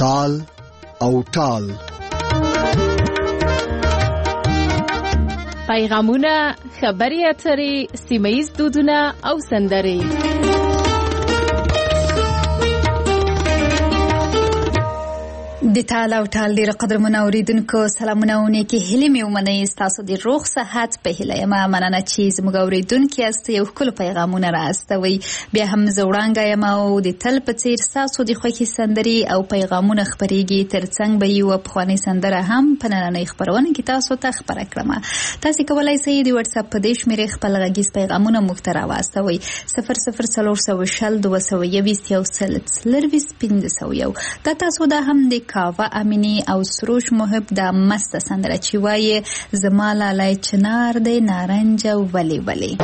تال او ټال. پیغامونه، خبري اترې، سیمه‌ییز دودونه او سندرې. د تال او ټال ډېر قدرمنو اوریدونکو سلامونه او نیکې هیلې مې ومنئ. ستاسو د روغ صحت په هیله یم. مننه چې زموږ اوریدونکي یاست. یو ښکلو پیغامونه رااستوئ. بیا هم زه وړانګه یم او د تل په څېر ستاسو د خوښې سندرې او پیغامونه خپرېږي. تر څنګ به یوه پخوانۍ سندره هم په نننۍ خپرونه کې تاسو ته خپره کړم. تاسې کولی شئ د وټساپ په دې شمېرې خپل غږیز پیغامونه موږ ته راواستوئ. 0040201501. دا تاسو دا هم د کاوه امینی او سروش محب دا مست سندره چې وایي زما لالای چنار دی نارنج ولی ولی.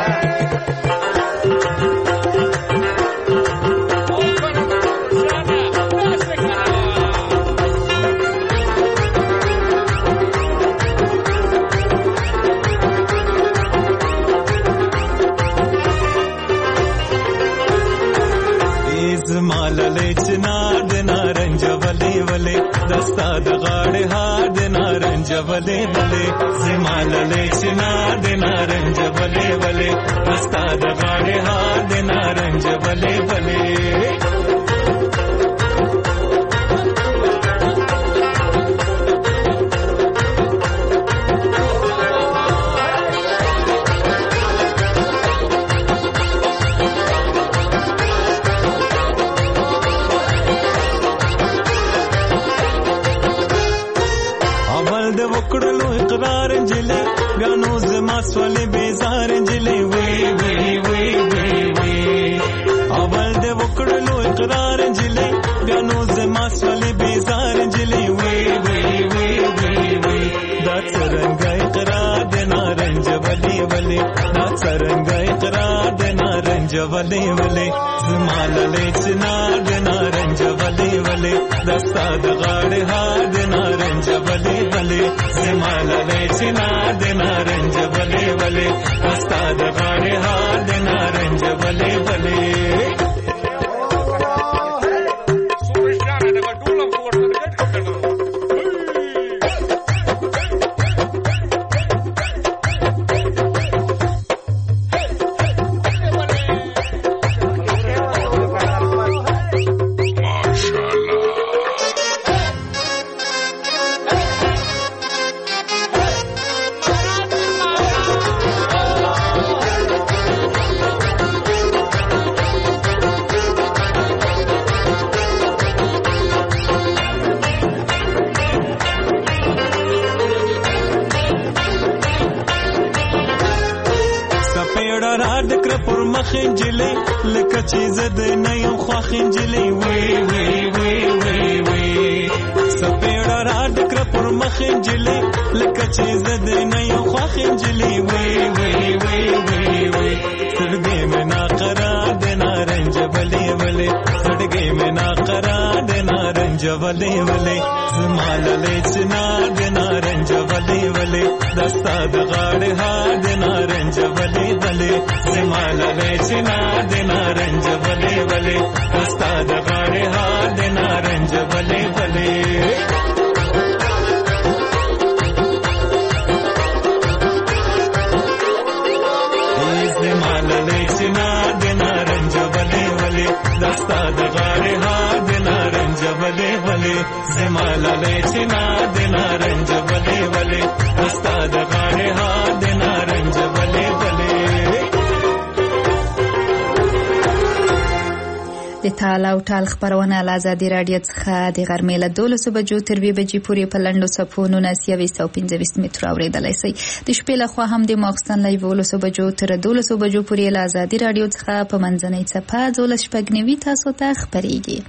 زما لالای چنار دی نارنج ولی ولی دستا د غاړې هار د نارنج ولې ولې زما لالای چنار د نارنج ولې ولې دستا د غاړې هار د نارنج ولې ولې. وکړلو اقرار انجلې بیا نو زما سولې بیزار انجلې وی وی وی وی وی. اول دې وکړلو اقرار انجلې بیا نو زما سولې بیزار انجلې وی وی وی وی وی. دا څرنګه اقرار د نارنج ولی ولی دا څرنګه اقرار د نارنج ولی ولی زما لالای چنار د نارنج ولی ولی دستا د غاړې هار د نارنج ولی ولی زما لالای چنار د نارنج ولی ولی دستا د غاړې هار د نارنج ولی ولی. خنجلې لکه چې زده نه یم خوا خنجلې وی وی وی وی وی. سپېړه را ډکره پر مخ خنجلې لکه چې زده نه یم خوا خنجلې وی وی وی وی وی. سړګې مې ناقرار د نارنج ولی ولی سړګې مې ناقرار د نارنج ولی ولی زما لالای چنار د نارنج ولی ولی دستا د غاړې هار د نارنج ولی ولی زما لالای چنار د نارنج ولی ولی دستا د غاړې هار د نارنج ولی ولی. زما لالای چنار د نارنج ولی ولی دستا د غاړې هار د نارنج ولی ولی زما لالای چنار د نارنج ولی ولی دستا د غاړې هار د نارنج ولی ولی. د تال او ټال خپرونه له ازادي راډیو څخه د غرمې له 12 بجو تر 2 بجې پورې په لنډو څپو 1925 مترو اورېدلی شئ. د شپې لخوا هم د ماخستن له 11 بجو تر 12 بجو پورې له ازادي راډیو څخه په منځنۍ څپه 12:09 تاسو ته خپرېږي.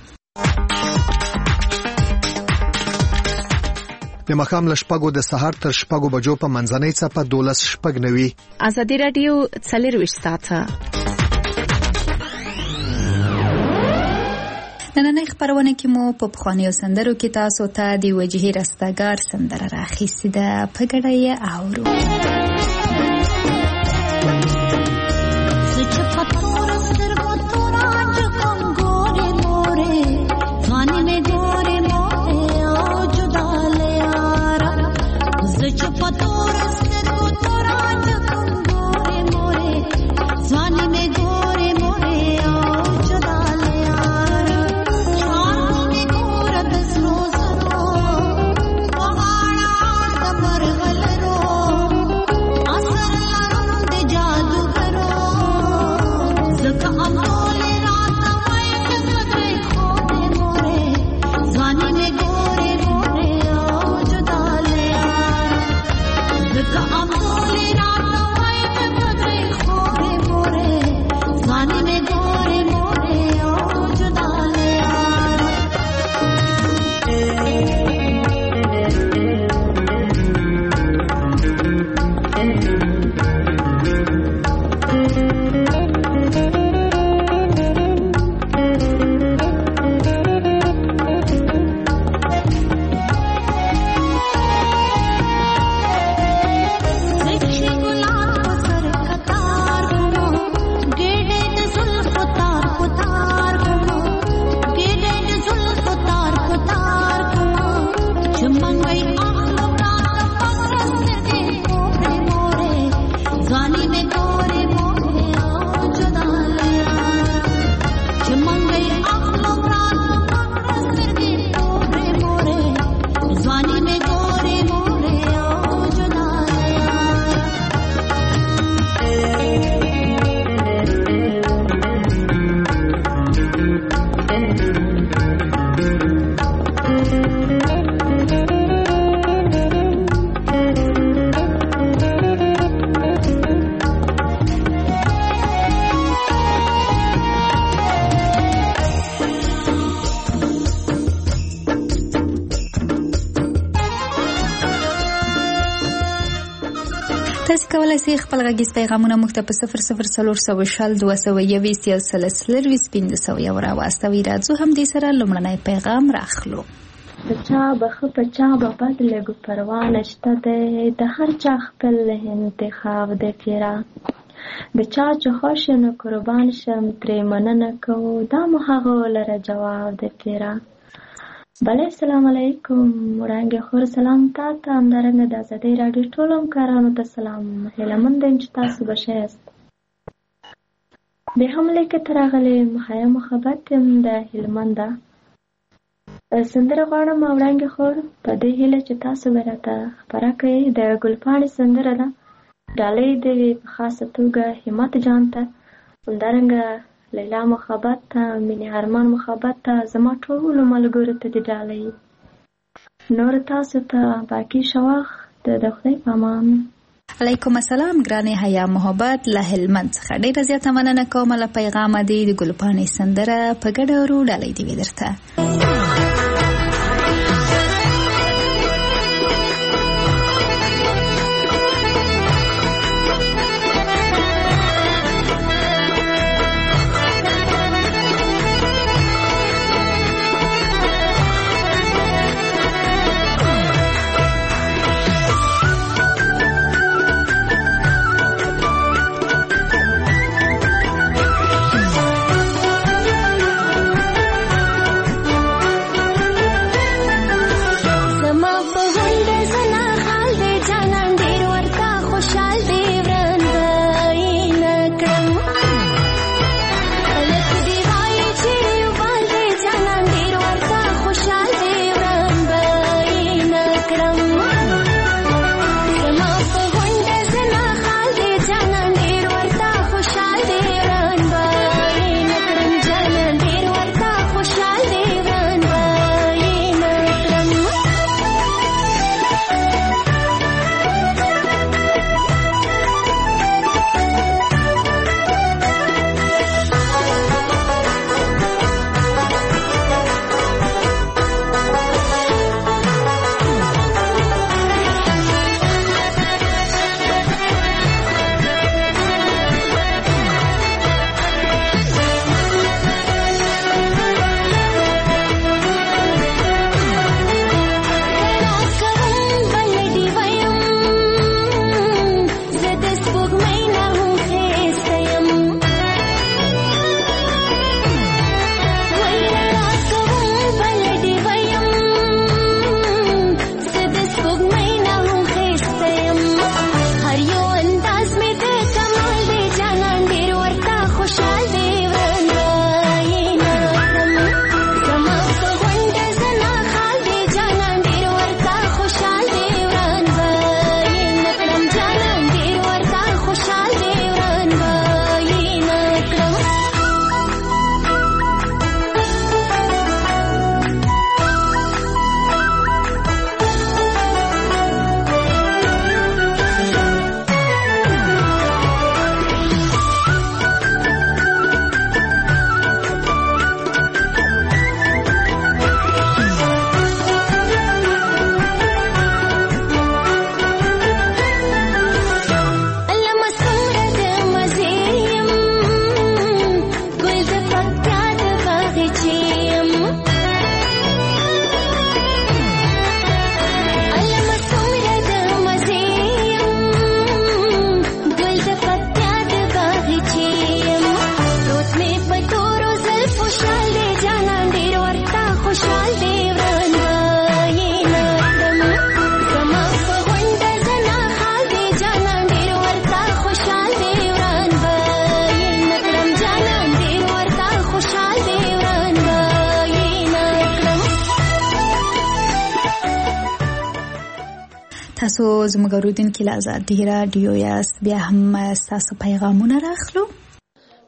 د ماښام له 6 د سهار تر 6 بجو په منځنۍ څپه 12:09. ازادي راډیو 24 ساعته. نننۍ خپرونه کې مو په پخوانیو سندرو کې تاسو ته د وجهي رستګار سندره راخیستې ده. په ګډه یې اورو. ځواني مې ګورې مورې کولای شئ خپل غږیز پیغامونه موږ ته په 004002015 راواستوئ. راځو هم دې سره لومړنی پیغام راخلو. د چا بخه په چا به بد لګو پروا نشته دی، د هر چا خپل انتخاب دی پیرا. د چا چې خوښ نو قربان شم ترې مننه کوو، دا مو هغه لره جواب دی پیرا. بله السلام علیکم وړانګې خور، سلام تا ته، همدارنګه د ازادۍ راډیو ټولو همکارانو ته سلام. هیله مند یم چې تاسو به ښه یاست. بیا هم لیکې ته راغلی مخیا محبت یم د هلمنده. سندره غواړم وړانګې خور په دې هیله چې تاسو به راته خپره کوئ. د ګلپاڼې سندره ده، ډالۍ دې وي په خاصه توګه همت جان ته، همدارنګه لیلا محبت ته، مینې ارمان محبت ته، زما ټولو ملګرو ته دې ډالۍ. نور تاسو ته باقي ښه وخت، د خدای په امان. علیکم السلام ګرانې حیا محبت له هلمند څخه ډېره زیاته مننه کوم له پیغامه دې. د ګلپاڼې سندره په ګډه ورو ډالۍ دې وي درته. تاسو زموږ اوریدونکي له ازادۍ راډیو یاست. بیا هم ستاسو پیغامونه راخلو.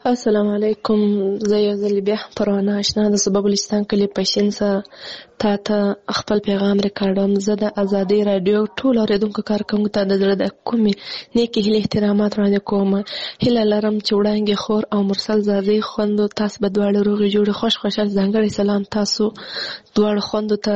السلام علیکم. زه یو ځل بیا پروانه اشنا د سبب بلوچستان کلي پښین سره تا ته خپل پیغام ریکارډوم. زه د ازادۍ رادیو ټول اوریدونکو کارکوونکو ته د زړه د کومې نیکې هیلې احترامات وړاندې کوم. هیله لرم چې وړانګې خور او مرسل زادۍ خوندو تاسو به دواړه روغې جوړې خوش خوشحال. ځانګړی سلام تاسو دواړو خوندو ته.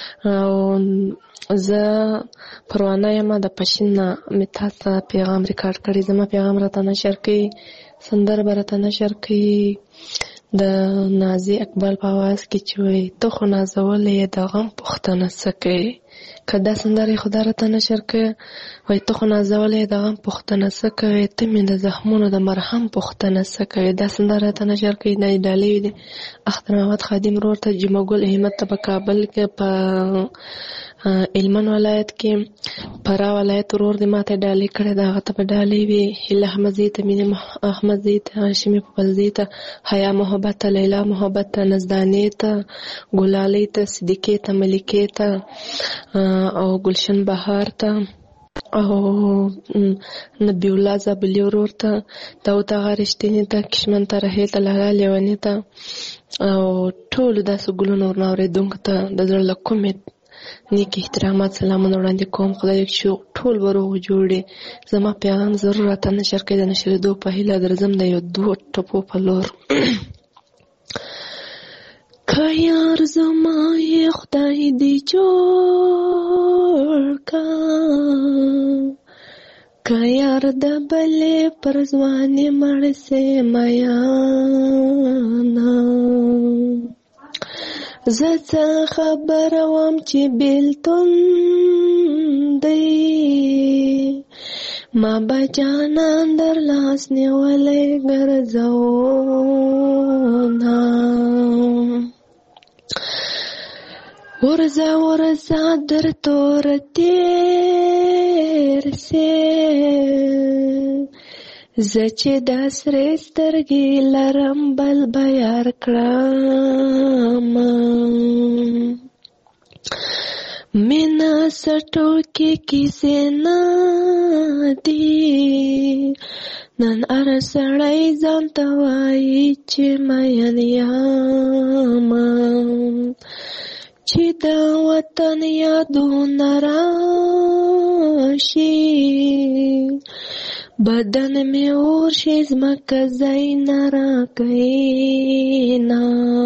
زه پروانه یم د پښین نه. مې تاسو ته پیغام ریکارډ کړی. زما پیغام راته نشر کړئ. سندره به راته نشر کړي د نازي اقبال په آواز کې چې وایي ته خو نازولې د غم پوښتنه څه کوې. که دا سندره خو دا راته نشر کړې وایي ته خو نازولې د غم پوښتنه څه کوې، ته مې د زخمونو د مرهم پوښتنه څه کوې. دا سندره راته نشر کړي. دا ډالۍ دي اختر محمد خادم ورور ته، جمعه ګل احمد ته په کابل کې، په هلمند ولایت کې، فراه ولایت ورور دې ماته ډالۍ کړې ده، هغه ته به ډالۍ وي. هیله احمدزي ته، مینې احمدزي ته، هاشمي پپلزي ته، حیا محبت ته، لیلا محبت ته، نزدانې ته، ګلالۍ ته، صدیقې ته، ملکې ته او گلشن بهار ته او نبی الله زابلی ورور ته، داود آغا رښتینې ته، کشمن ته، رحیل ته، لالا لیوني ته او ټولو داسې ګلونو ورنه اورېدونکو ته د زړه له کومې نیک احترامات سلامونه وړاندې کوم. خدای دې چې ټول به روغ جوړې. زما پیغام ضرور راته نشر کړئ. د نشرېدو په هیله درځم د یو 2 ټپو په لور. که یار زما یې خدای دې جوړ کا، که یار د بلې پر ځوانې مړ سې میانا، زه څه خبره وم چې بیلتون دی، ما به جانان در لاس نیولی ګرځونا. ورځه ورځه در تور تیر سې، زه چې دا سرې سترګې لرم بل به یار کړم. مینا سټو کې کیسې نه دي، نن هر سړی ځان ته وایي چې مین یم. چې د وطن یادونه راشي، بدن می اور شي، زمکه ځای نه راکوینا.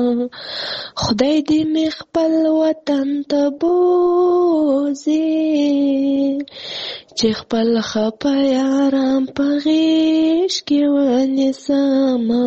خدای دې می خپل وطن ته بوزي، چې خپل خپه یاران په غیږ کې ونیسمه.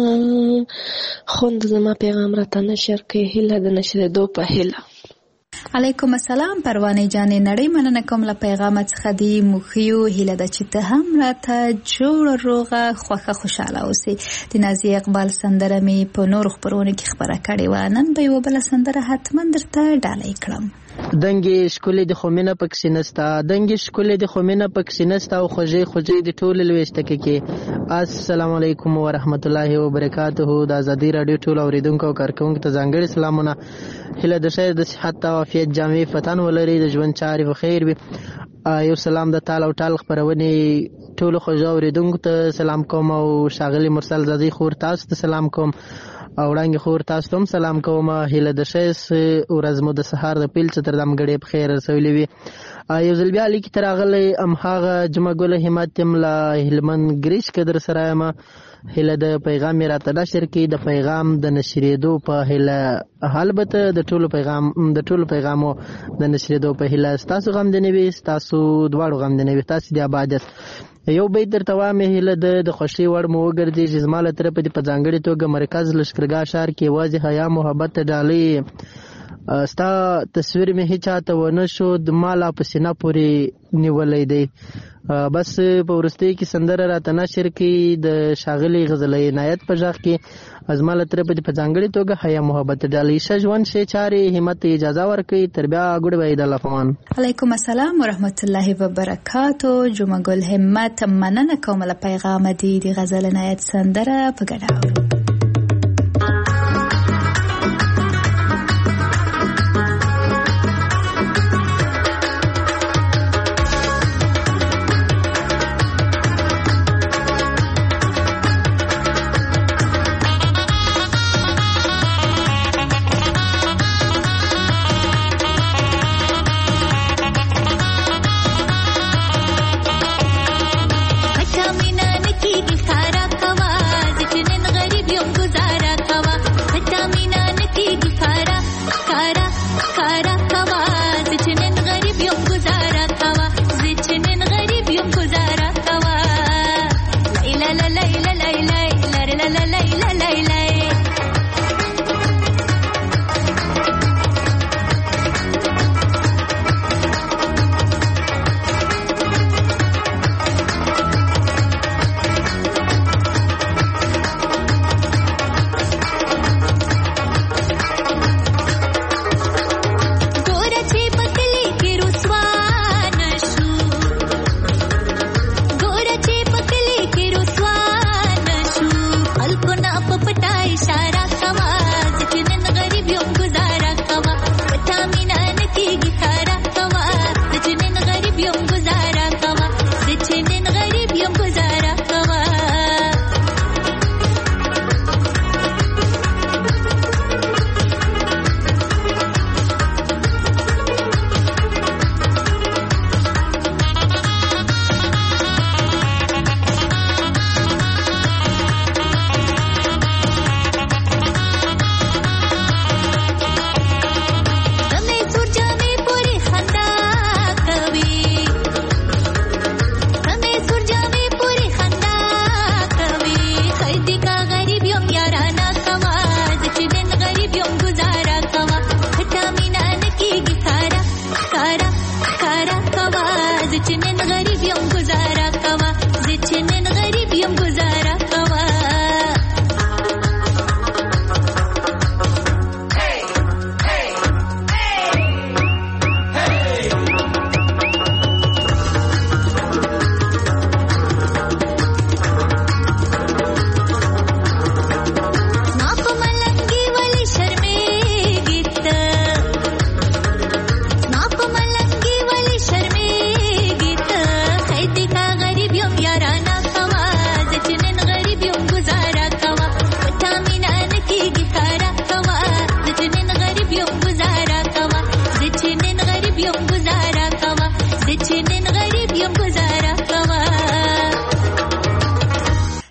خوند زما پیغام راته نشر کړئ. هیله د نشرېدو په هیله. علیکم السلام پروانې جانې، نړۍ مننه کوم له پیغامه څخه دی. موخیو هیله ده چې ته هم راته جوړه روغه خوښه خوشحاله اوسې. د نازي اقبال سندره مې په نورو خپرونو کې خپره کړې وه، نن به یوه بله سندره حتما درته ډالۍ کړم. دنګې ښکلې د خومینه پکښې نسته، دنګې ښکلې د خومینه پکښې نسته او خوږې خوږې د ټولې لویشته کې. السلام علیکم ورحمت الله وبرکاته. د ازادۍ راډیو ټول اوریدونکو او کارکوونکو ته ځانګړي سلامونه. هیله د خیر د صحت او عافیت جامې فتن ولري، د ژوند چارې په خیر وي. یو سلام د تال او ټال خپرونې ټولو خوږو اوریدونکو ته سلام کوم او ښاغلي مرسل زادۍ خور تاسو ته سلام کوم او وړانګې خور تاسو ته هم سلام کوم. هیله د ښایست ورځ مو د سهار د پیل څه تر دمګړې په خیر رسولې وي. یو ځل بیا لیکې ته راغلی همهغه جمعه ګل همت یم له هلمند ګریش کې در سره یم. هیله د پیغام یې راته نشر کړي. د پیغام د نشرېدو په هیله، البته د ټولو پیغامو د نشرېدو په هیله. ستاسو غم دې نه وي، ستاسو دواړو غم دې نه وي، تاسو د آبادیت. یو بیت درته وایم، هیله د خوښۍ وړ مو وګرځېږي. زما له طرفه دې په ځانګړې توګه مرکز لښکرګاه ښار کې یوازې حیا محبت ته ډالۍ. ستا تصویر مې هیچا ته ونه شو، ما لا په سینه پورې نیولی دی. بس په وروستۍ کې سندره راته نشر کړي د ښاغلي غزلي عنایت په غږ کې. زما له طرفه دې په ځانګړې توګه حیا محبت ته ډالۍ. ښه ژوند ښې چارې همت اجازه ورکړي. تر بیا ګوډ وایي د الله فمان. علیکم السلام ورحمت الله وبرکاتو. جمعه ګل همت مننه کوم له پیغامه دی. د غزل عنایت سندره په ګډه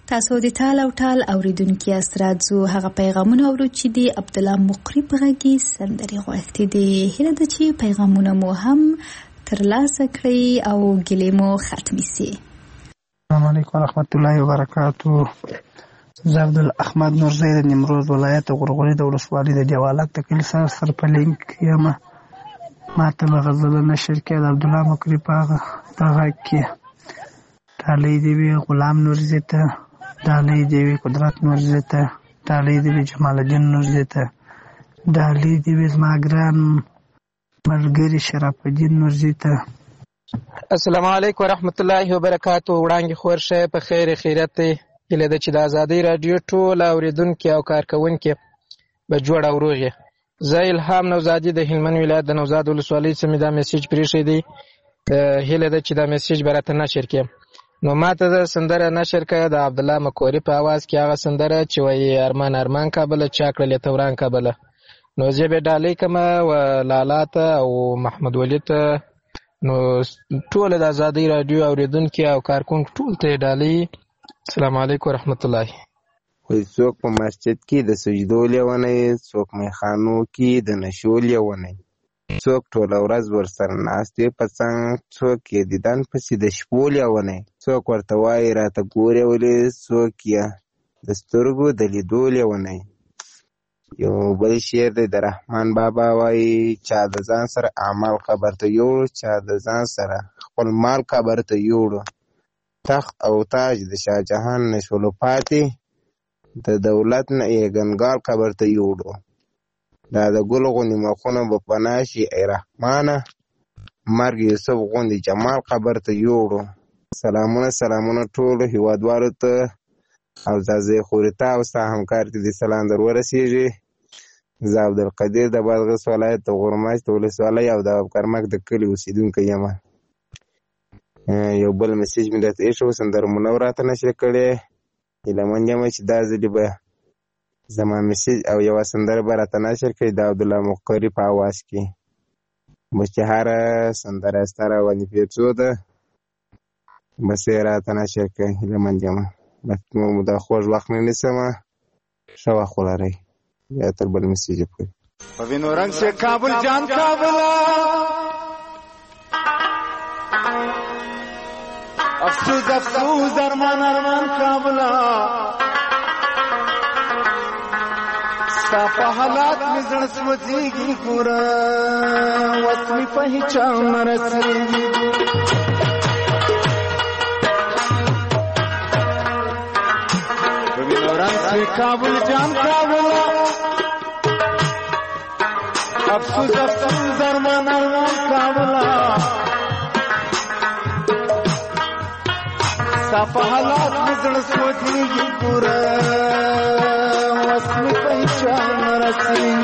تاسو د ټال او ټال اوریدونکو استرادزو هغه پیغامونه اورو چې د عبد الله مقری په غږی سندري غوښتي دي. هله د چې پیغامونه مو هم ترلاسه کړئ او ګلې مو ختمي سي. السلام علیکم ورحمت الله وبرکاتو. زه عبدالاحمد نورزی د نیمروز ولایت غورغوري د ولسوالۍ د دیوالک د کلي سره په لینک یم. ما ته به غزل نشر کې د عبدالله مقری په غږ کې ډالۍ دې وي غلام نورزي ته، ډالۍ دې وي قدرت نورزي ته، ډالۍ دې وي جمال الدین نورزي ته، ډالۍ دې وي زما ګران ملګري شرف الدین نورزي ته. السلام علیکم ورحمت الله وبرکاتو. وړاندې خور شه په خیر خیرت هیله ده چې د ازادۍ رادیو ټول اوریدونکي او کارکونکي به جوړ او روغ یې. زه الهام نوزادي د هلمند ولایت د نوزاد ولسوالۍ څخه دا میسج پرېښی دی. هیله ده چې دا میسج به راته نشر کړي. نو ما ته د سندره نشر کړه د عبدالله مقری په اواز کې هغه سندره چې وایي ارمان ارمان کابله چا کړلې توران کابله. نو زه به ډالۍ کړمه و لالا ته او محمد ولی ته، نو ټول د ازادۍ رادیو اوریدونکي او کارکونکو ټول ته ډالۍ. السلام علیکم ورحمت الله. وای څوک په مسجد کې د سجدو لیونی، څوک میخانو کې د نشو لیونی، څوک ټوله ورځ ورسره ناست وي په څنګ، څوک یې دیدن پسې د شپو لیونی، څوک ورته وایي راته ګورې ولې، څوک یې د سترګو د لیدو لیونی. یو بل شعر دی د رحمان بابا وایي چا د ځان سره اعمال قبر ته یوړو، چا د ځان سره خپل مال قبر ته یوړو، تخت او تاج د شاه جهان نشولو پاتې، د دولت نه یې ګنګال قبر ته یوړو، دا د ګل غوندې مخونه به پناه شي ای رحمانه، مرګ یوسف غوندې جمال قبر ته یوړو. سلامونه ټولو هیوادوالو ته او زازې خوري ته او ستا همکار ته دې سلام در ورسېږي. زه عبدالقدیر د بادغیس ولایت د غورماش د ولسوالۍ او د ابکرمک د کلي اوسېدونکی یم. یو بل میسج مې درته ایښی سندره منو راته نشر کړې. هیله من یم چې دا ځلې به زما میسج او یوه سندره به راته نشر کړي د عبدالله مقری په اواز کې. بس چې هره سندره ستا راولې پیرزو ده بس یې راته نشر کړئ. هیله من یم بس نور مو دا خوږ وخت نه نیسمه. ښه وخت ولرئ. بیا تر بل میسج پورې. په وینو رنګ سے کابل جان کابله، افسوس افسوس ارمان ارمان کابله، ستا په حالات مې زړه سوځېږي ګوره، وس مې په هیچا نه رسېږي. په وینو رنګ سے کابل جان کابله، افسوس افسوس ارمان ارمان کابله، ستا په حالات مې زړه سوځېږي ګوره، وس مې په هیچا نه رسېږي.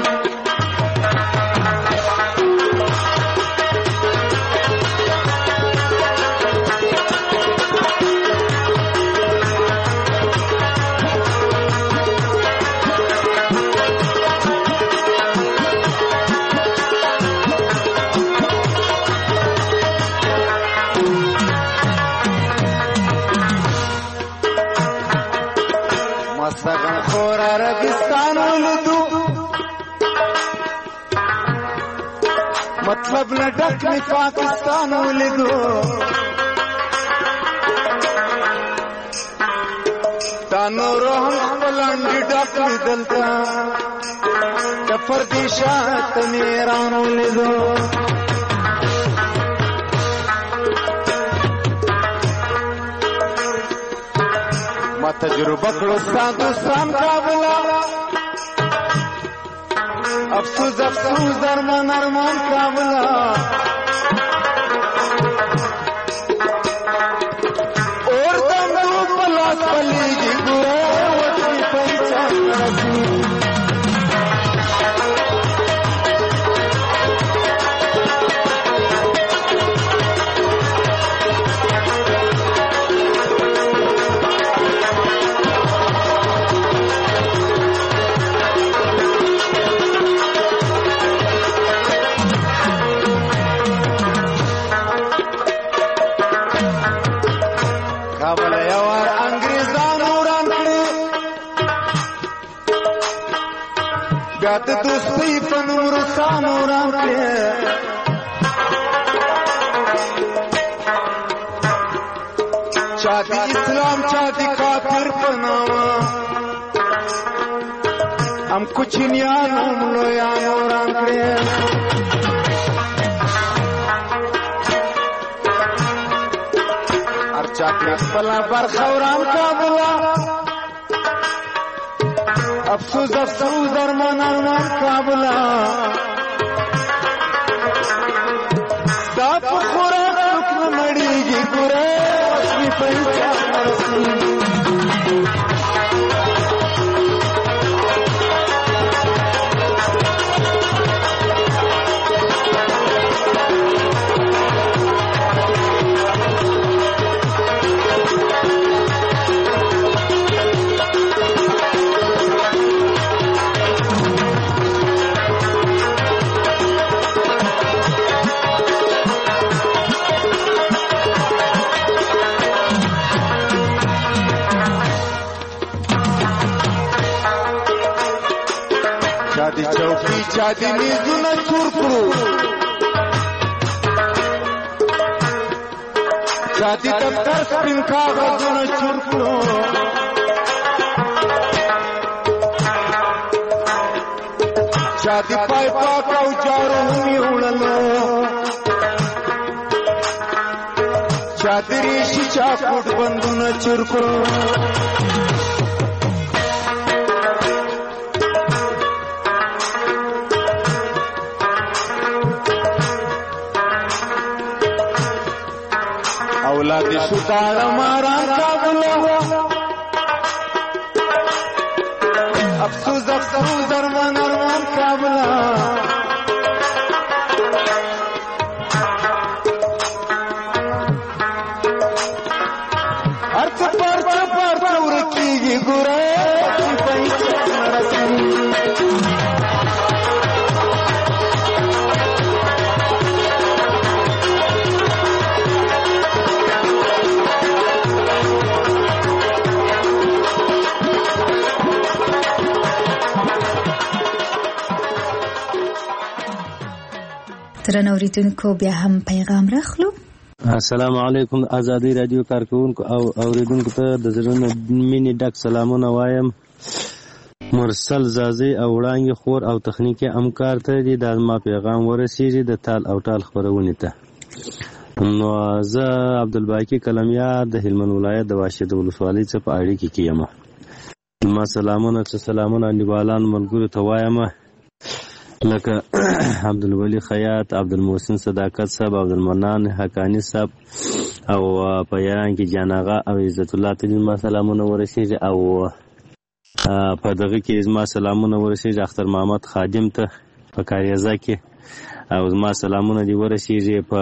مستغن خور عربستان ولدو، مطلب نه ډک می پاکستان ولدو، تا نورو هم خپل انډي ډک دلته، د پردیشات میران ولدو. ما تجربه کړو ستا دوستان کابله، افسوس افسوس ارمان ارمان کابله، اور دم تو پلاس پلیږي ګوره، وس مې په هیچا نه رسېږي. بیا د دوستۍ په نوم روسانو وران کړې چا د اسلام چا د کافر په نامه هم کوچنیانو هم لویانو وران کړې هر چا پرې خپله برخه وران کابله افسوس افسوس ارمان ارمان کابلا دا په خوراک څوک نه مړېږي ګوره رسمي پیسې چا دی میزونه چور کړو چا دی دفتر سپین کاغذونه چور کړو چا دی پای پاک او جارو می وړلو چا دی ریشي چا کوټ بندونه چور کړو اولاد شدار ماران کابلو افسوس افسوس ارمان ارمان کابلا ارچ پرچ ورکیږي ګوره پیسې نرسي درنو اوریدونکو بیا هم پیغام راخلو. السلام علیکم آزادی رادیو کارکونکو او اوریدونکو ته د زړه مینې ډک سلامونه وایم. مرسل زازی او وړانګې خور او تخنیکي همکار ته دې د ما پیغام ورسیږي د تال او ټال خپرونې ته. نو زه عبدالباقي کلمیار د هلمند ولایت د واشد ولسوالۍ څخه په اړیکه کې یم. ما سلامونه انډیوالانو ملګرو ته وایم لکه عبدالولی خیاط، عبدالمحسن صداقت صاحب، عبدالمنان حقانی صاحب او په ایران کې جاناغه او عزت الله ته ما سلامونه ورسیږي او په دغه کې زما سلامونه ورسیږي اختر محمد خادم ته په کاریزه کې او زما سلامونه دی ورسیږي په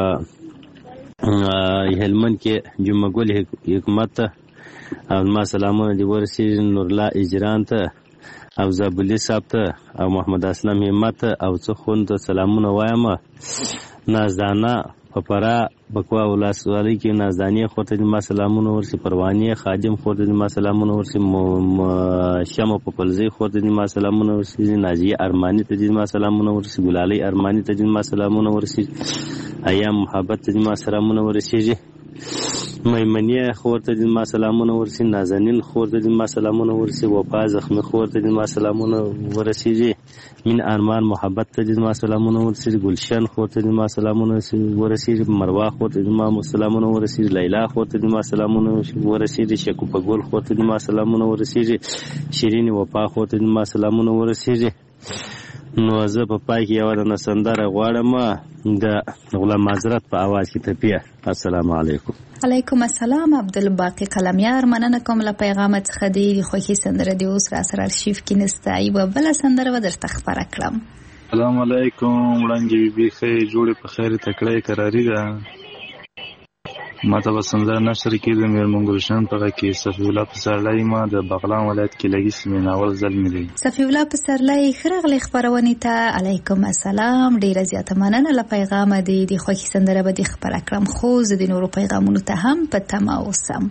هلمند کې جمعه ګل حکمت ته او زما سلامونه دی ورسیږي نورلا اجران ته او زابلی صاحب ته او محمد اسلام همت او څه خوند ته سلامونه وایم. نازدانه په پرا بکوا ولسوالۍ کې نازدانې خور ته ما سلامونه ورسي، پروانې خادم خور ته ما سلامونه ورسي، شمع په پلزۍ خور ته ما سلامونه ورسي، نازیه ارمانی ته ما سلامونه ورسي، ګلالۍ ارمانی ته ما سلامونه ورسي، ایام محبت ته ما سلامونه ورسیږي، میمنیه خور ته ما سلامونه ورسي، نازنین خور ته ما سلامونه ورسي، وفا زخمی خور ته ما سلامونه ورسیږي، من ارمان محبت ته ما سلامونه ورسیږي، گلشن خور ته ما سلامونه ورسیږي، مروه خور ته ما سلامونه ورسیږي، لیلا خور ته ما سلامونه ورسیږي، شکوفه ګل خور ته ما سلامونه ورسیږي، شیرین وفا خور ته ما سلامونه ورسیږي. نو زه په پای کې یو د سندره غواړم د غلام حضرت په اواز کې تپیه. السلام علیکم. علیکم السلام. عبدالباقي کلمیار مننه کوم له پیغام څخه دی خوښي سندره دی اوس را سره ارشیف کې نسته ایو بل سندره و درته خبره کړم. السلام علیکم وړاندې بي خې جوړې په خیر تکړه قراری ده ماته وسندره نشر کې د میرمن گلشن په کې صفی الله پسرلی ما د بغلان ولایت کې لګي سیمه ناول ظلم دی. صفی الله پسرلی خرغلی خبرونه ته علیکم السلام ډیر زیاته مننه له پیغام دی خوښي سندره به دی خبره کړم خو زه د نورو پیغامونو ته هم په تمه اوسم.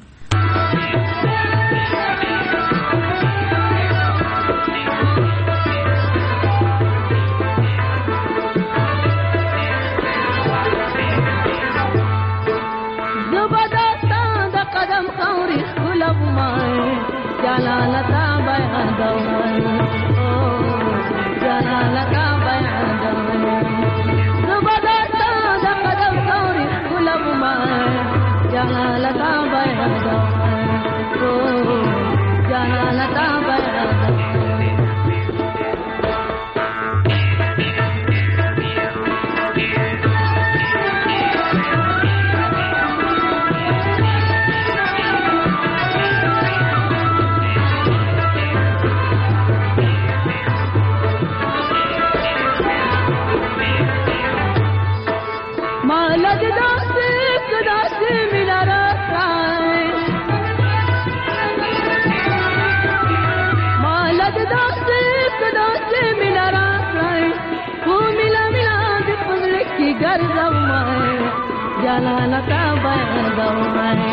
جلالتا بیانوم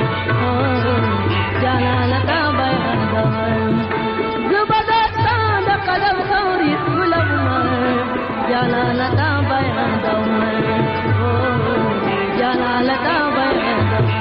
جلالتا بیانوم زبردستان د قدم خوري ګلوم جلالتا بیانوم جلالتا بیانوم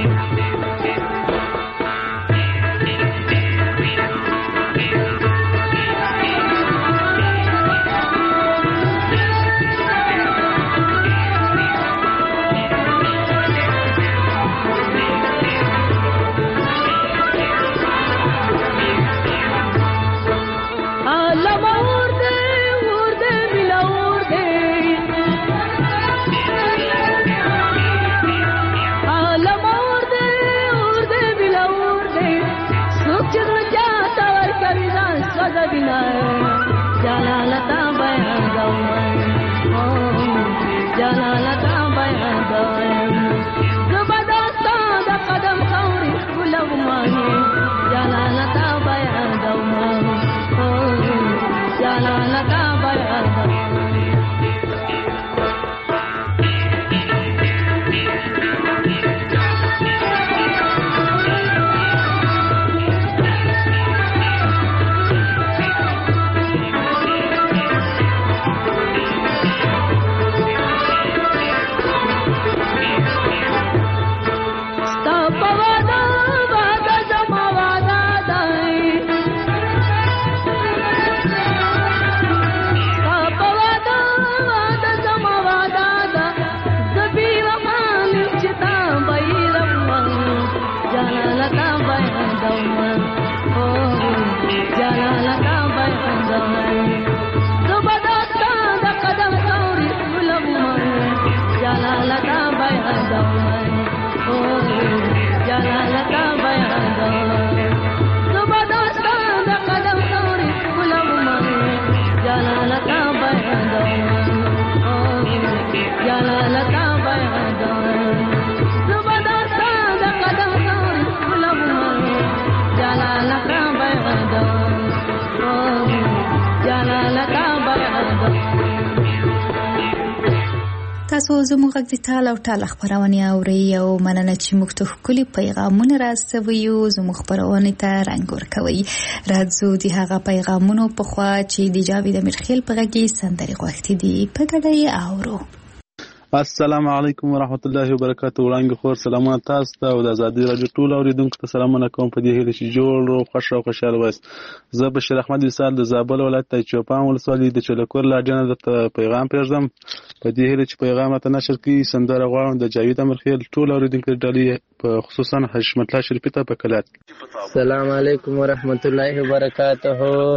جلالتا بیانوم جلالتا بیانوم زبردستان د قدم خوري ګلوم جلالتا بیانوم جلالتا بیانوم تاسو زموږ غږ د ټال او ټال خبرونه اورئ او مننه چې موږ ته ښکلي پیغامونه راستوي او زموږ خبرونه ته رنګ ورکوي. راځو د هغه پیغامونو په خوا چې د جاوید امیرخیل په غږ کې سندرې غوښتي دي په ګډه یې اورو. السلام علیکم ورحمت الله وبرکاته. وړاندې خور سلامونه تاسو ته او د آزادي رادیو ټول اوریدونکو ته سلامونه کوم په دې هیله چې جوړ او خوښ او خوشاله وایست. زه بشیر احمد وصال د زابل ولایت د چوپان ولسوالۍ د چلکور لاډینه د پیغام پیژدم په دې هیله چې پیغام ته نشر کړي سندره غواړم د جاوید امرخیل ټول اوریدونکو ډلې په خصوصا حشمت الله شریفی ته په کلات. السلام علیکم ورحمت الله وبرکاته.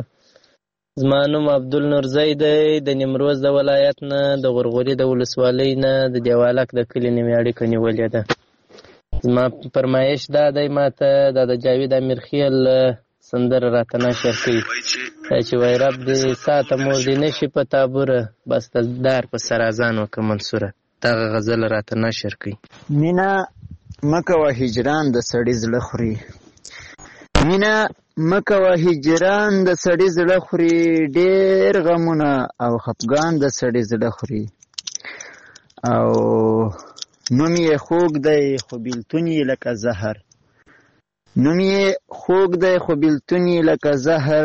زما نوم عبدالنور زید د نیمروز د ولایت نه د غورغوري د ولسوالۍ نه د دیوالک د کلي نیمې اړیکه نیولې ده. زما فرمایش دا دی ماته دا د جاوید امیرخیل سندره راته نشر کړي چې وای رب دې ساته مور دې نشي په تابوره بس دار په سر اذان وکړه منصوره دغه غزل راته نشر کړي. مینا مکوه هجران د سړي زړه خوري مینا مکوه هجران د سړي زړه خوري ډېر غمونه او خفګان د سړي زړه خوري او نوم یې خوږ دی خو بیلتون یې لکه زهر نوم یې خوږ دی خو بیلتون یې لکه زهر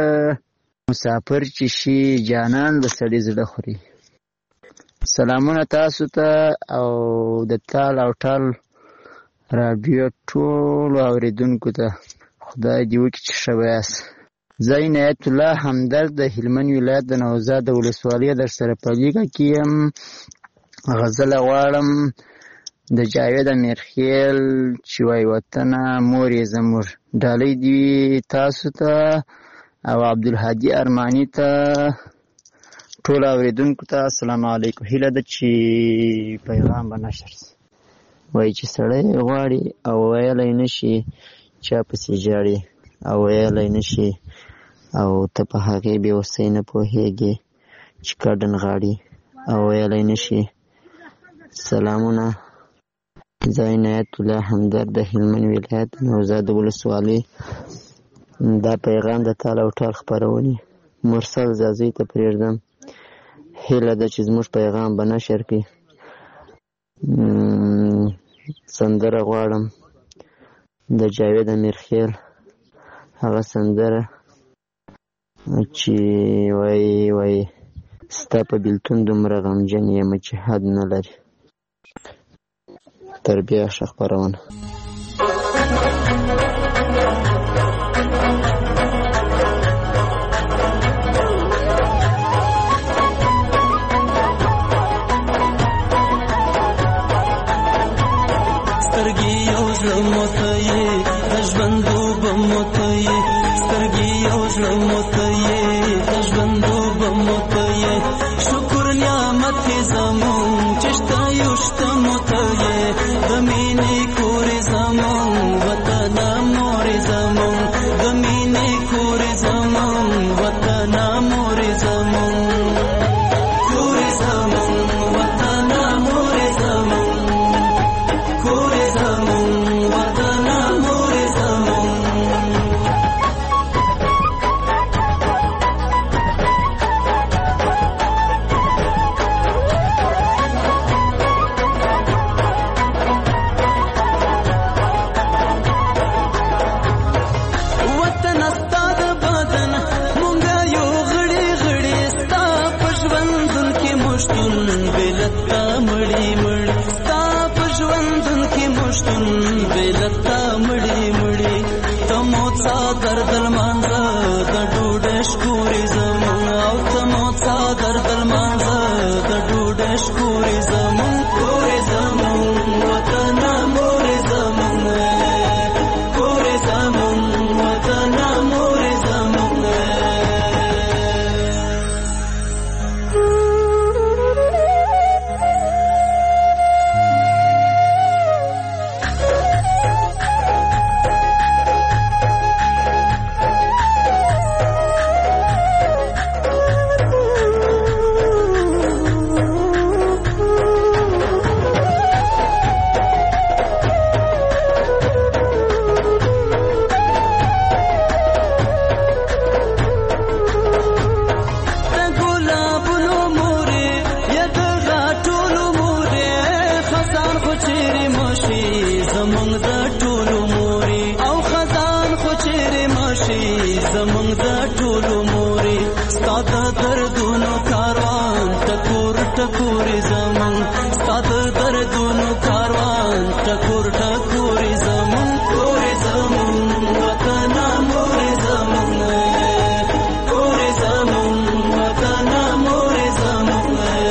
مسافر چې شي جانان د سړي زړه خوري. سلامونه تاسو ته او د تال او ټال راډیو ټولو اوریدونکو ته خدای دې وکړي چې ښه یاست. زه عنایت الله همدرد د هلمند ولایت د نوزاد د ولسوالۍ در سره په لیکه کې یم. غزله غواړم د جاوید امیرخیل چې وای وطنه مور یې زموږ ډالۍ دي تاسو ته او عبدالهادي ارماني ته ټول اوریدونکو ته السلام علیکم. هیله ده چې پیغام به نشر شي. وایي چې سړی غواړي او ویلی نشي چا پسې ژاړي او ویلی نشي او ته په هغې بېوسۍ نه پوهېږې چې کډن غاړي او ویلی نشي. سلامونه. زه عنایت الله همدرد د هلمند ولایت نوزاد ولسوالۍ. دا پیغام د تال او ټال خپرونې مرسل زازۍ ته پرېږدم. هیله ده چې زموږ پیغام به نشر کړي سندره غواړم د جاوید امیرخیل، هغه سندره چې وایي ستا په بیلتون دومره غمجن یم چې حد نه لري. تر بیا ښه خپرونه. سترګې یو زړه موته یې د ژوندوبه موته یې، سترګې یو زړه موته یې د ژوندوبه موته یې، شکر نعمت یې زمون چې شته یو شته موته یې، د مینې کور یې زمون وطن مور یې زمون، د مینې کور یې زمون وطن مور یې زمون، کور یې زمون وطن مور یې زمون، کور یې زمون وطن مور یې زمون. وطن ستا د بدن مونږه یو غړي غړي، ستا په ژوندون کې مشتون بېلتا مړي مړي، ستا په ژوندون کې مشتون بېلتا مړي مړي، ته مو څادر د لمانځه د ډوډۍ شکورې زمون، او ته مو څادر د لمانځه د ډوډۍ شکورې زمون، کورې زمون وطن مورې زمون، کورې زمون وطن مورې زمون. د ګلابونو مورې یا د غاټولو مورې، خزان خو چیرې مشي زمونږ د ټولو مورې، او خزان خو چیرې مشي زمونږ د ټولو مورې، ستا د دردونو کاروان ټکور ټکورې زمونږ، ستا د دردونو کاروان ټکور ټکورې زمونږ، کورې زمونږ وطن مورې زمونږ، کورې زمونږ وطن مورې زمونږ.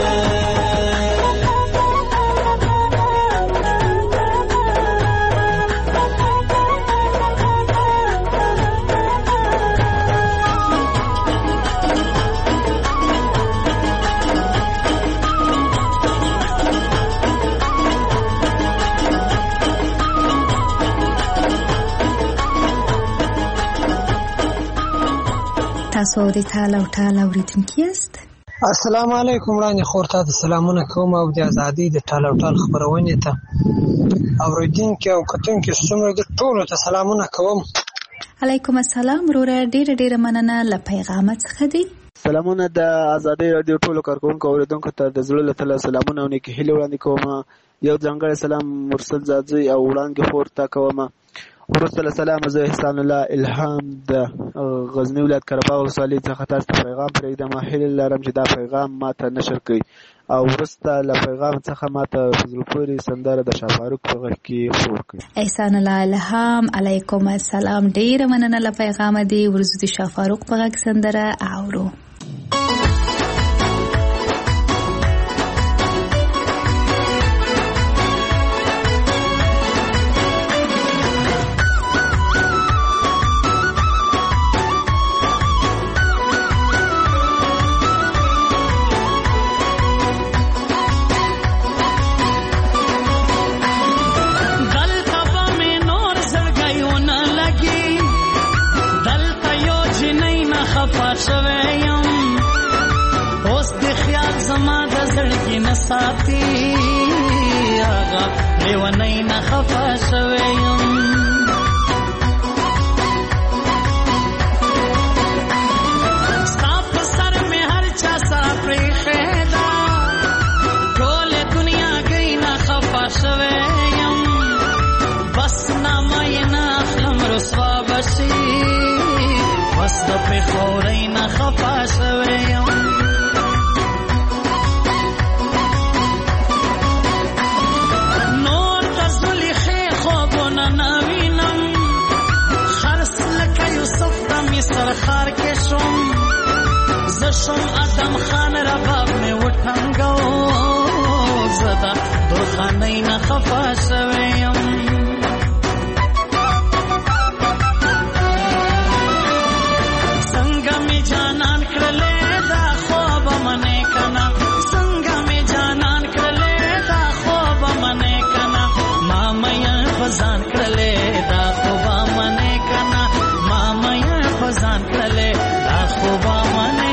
تاسو د ټال او ټال اوریدونکي یاست. السلام علیکم وړاندې خور ته د سلامونه کوم او د ازادۍ د ټال او ټال خبرونې ته اوریدونکي او کتونکي څومره د ټولو ته سلامونه کوم. علیکم السلام وروره، ډیره مننه له پیغام څخه دی. سلامونه د ازادۍ رادیو ټولو کارکونکو اوریدونکو ته د زړه له تله سلامونه او نیکې هیلې وړاندې کوم. یو ځانګړی سلام مرسل زادزی او وړاندې خور ته کوم. وروسته له سلامه زه احسان الله الهام د غزني ولایت قرهباغ ولسوالۍ څخه تاسو ته پیغام پرېږدم. هیله لرم چې دا پیغام ماته نشر کړئ، او وروسته له پیغام څخه ماته په زړه پورې سندره د شاه فاروق په غږ کې خور کړئ. احسان الله الهام علیکم السلام، ډیره مننه له پیغام دی. ورځو د شاه فاروق په غږ سندره اورو. ساتي هغه لیونی نه خفه شوی یم، ستا په سر مې هر چا سره پرېښې ده، ټولې دنیا گئی نه خفه زپې خورۍ نه خفا شوی یم نور د زلیخې خوبونه نه وینم خرس لکه یوسف د مصر ښار کې شوم زه شوم ادم خان رباب مې وټنګو زه د درخانۍ نه خفا شوی یم څنګه مې جانان کړلې دا خوب منې کنه څنګه مې جانان کړلې دا خوب منې کنه ما مې فزان کړلې دا خوب منې کنه ما مې فزان کړلې دا خوب منې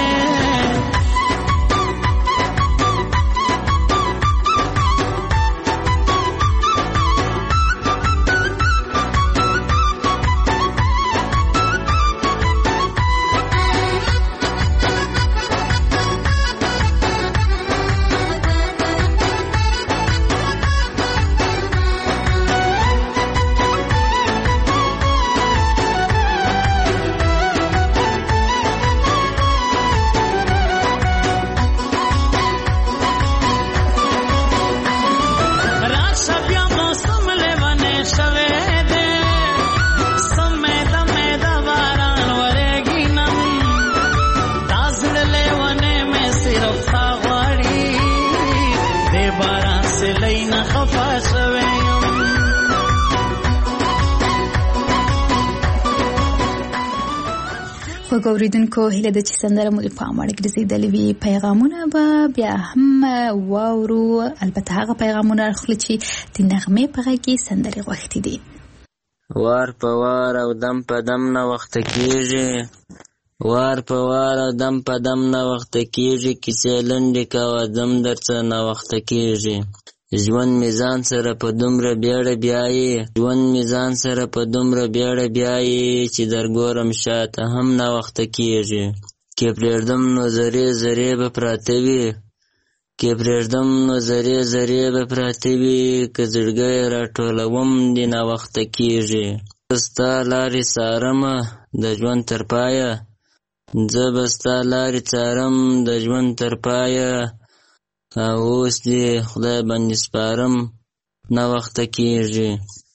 خوږ اورېدونکو هیله ده چې سندره مو د پام وړ ګرځېدلې وي پیغامونه به بیا هم واورو البته هغه پیغامونه اخلو چې د نغمې په غږ کې سندرې غوښتي دي وار په وار او دم په دم نه وخته کېږي وار په وار او دم په دم نه وخته کېږي کیسې لنډې کوه دم درڅه نه وخته کېږي ژوند میزان سره په دومره بیړه بیایي ژوند میزان سره په دومره بیړه بیایي چې درګورم شاته هم نه وخته کېږي کې پرېږدم نو ذرې ذرې به پراته وي کې پرېږدم نو ذرې ذرې به پراته وي که زړګی راټولوم دې نه وخته کېږي زه ستا لارې څارمه د ژوند تر پایه زه به ستا لارې څارم د ژوند تر پایه او اوس دې خدای باندې سپارم نه وخته کېږي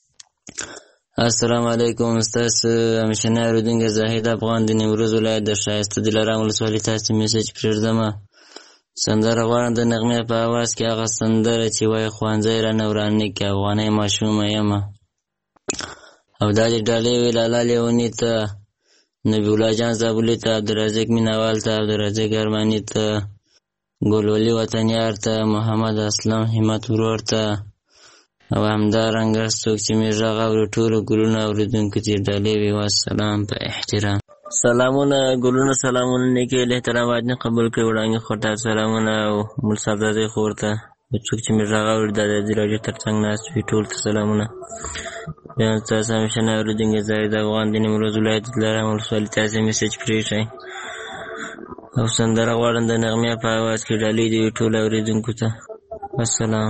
السلام علیکم ستاسو همیشنی اورېدونکی زاهد افغان د نیمروز ولایت د ښایسته دلارام ولسوالۍ تاسې میسج پرېږدمه سندره غواړم د نغمې په اواز کې هغه سندره چې وایي ښوونځی رانه ورانه کې افغانۍ ماشومه یمه او دا دې ډالۍ وي لالا لیوني ته نبی الله جان زابلي ته عبدالرزاق مینوال ته عبدالرزاق ارماني ته ګلولي وطنیار ته محمد اسلم همت ورور ته او همدارنګه څوک چې مې غږ اوري ټولو ګلونه اورېدونکو ته ډالۍ وي والسلام په احترام سلامونه ګلونه سلامونه نیکې له احترامات نه قبول کړئ وړاندې خورته سلامونه او مول صاحبزادې خور ته څوک چې مې غږ اوري د ازادي راډیو تر څنګ ناست وي ټولو ته سلامونه بیا ستاسو همیشنی اورېدونکی زاهد افغان د نیمروز ولایت دلارام ولسوالۍ تاسې میسج پرېږدئ او سندره غواړم د نغمې په اواز کې ډالۍ دي ټولو اورېدونکو ته السلام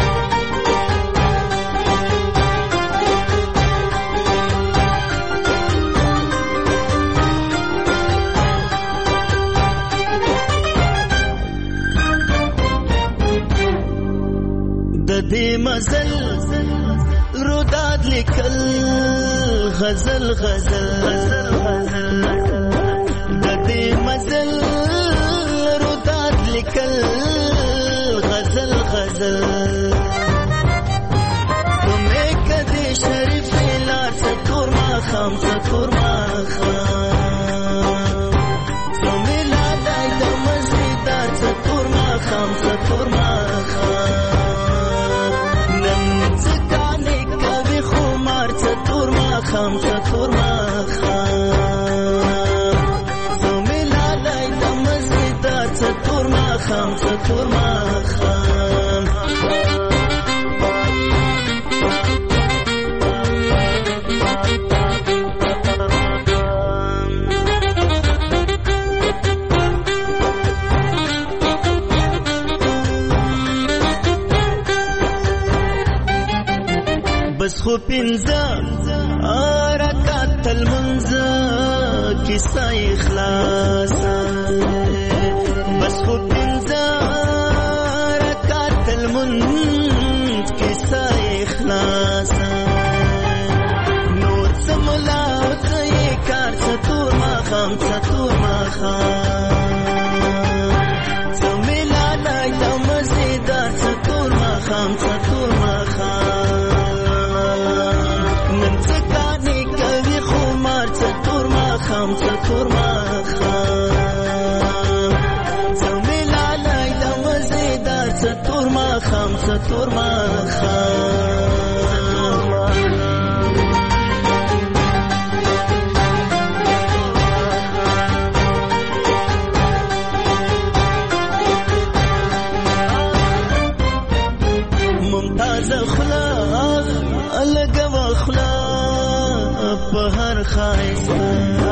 دې مزل روداد لیکل غزل غزل د دې مزل روداد لیکل غزل غزل تمه کدي شریف لار څکور ما خام څکور ما خام تمه لا دای د مزیدار څکور ما خام څکور ما خام څکور ما خام زمیلا لای د مزیدار څکور ما خام څکور ما خام بس خو پنځه رکعت المنځ کیسه اخلاص بس خو پنځه رکعت المنځ کیسه اخلاص نور سملا ته کار څتور ما خام څتور ما خام سملا لای د مزیدار څتور ما خام څتور ما خام خام څکور ما خام زمیلا لای د مزیدار څکور ما خام څکور ما خام ممتاز خلا الګو خلا په هر خایسته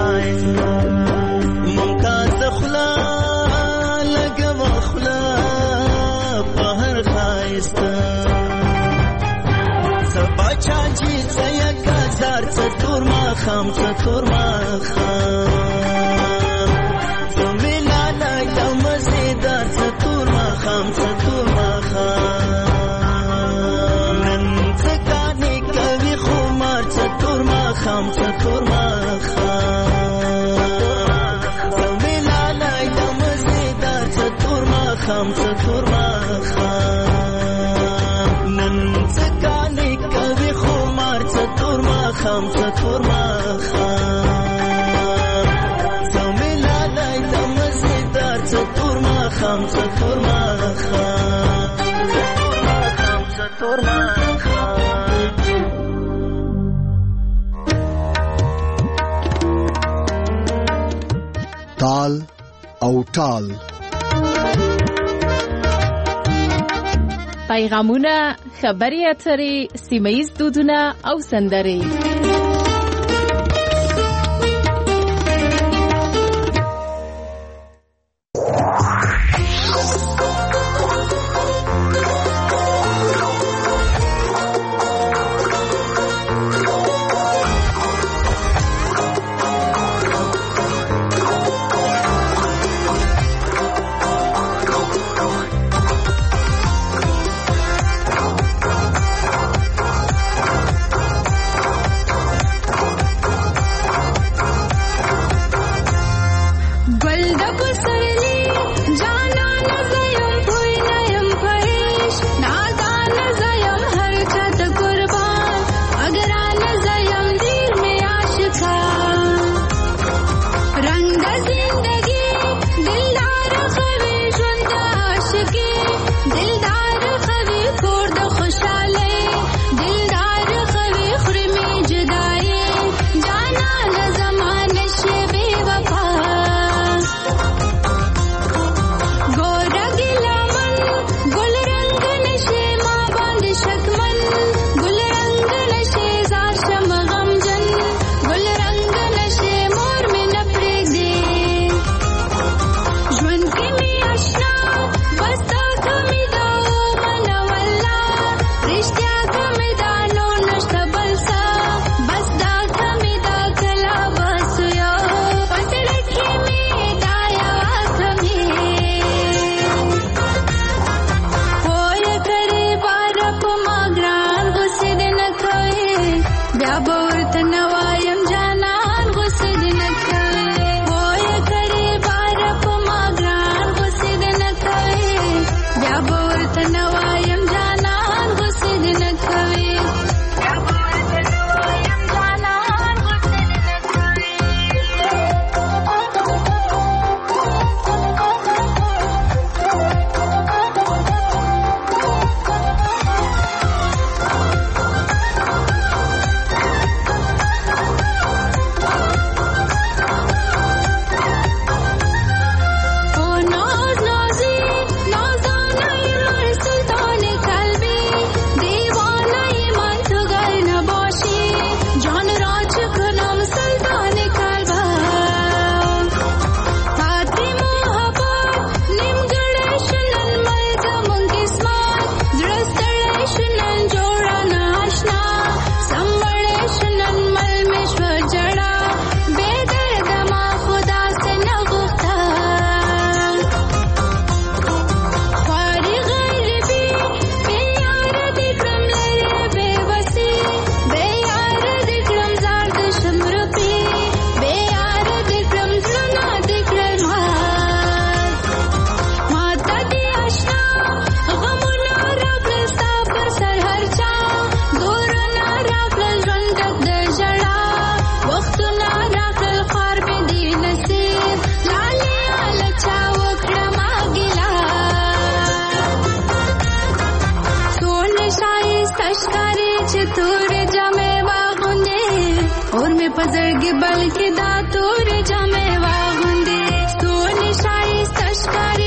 ممتاز خلا لګم خلا په هر خایسته سبا چاچی څیا کزار څتور ما خام څتور ما خام زمیلا لای د مزیدار څتور ما خام څتور ما خام نن څکانې کوي خمار څتور ما خام څتور ما خام څکور ما خام نن څکانې کوي خمار څتور ما خام څتور ما خام زمیلا لای د مزیدار څتور ما خام څتور ما خام څتور ما تال او ټال پیغامونه، خبري اترې، سیمه ییز دودونه او سندرې. ښکاري چې تورې جامې واغوندې اور مې په زړګي بلکې دا تورې جامې واغوندې ستونې ښایسته ښکاري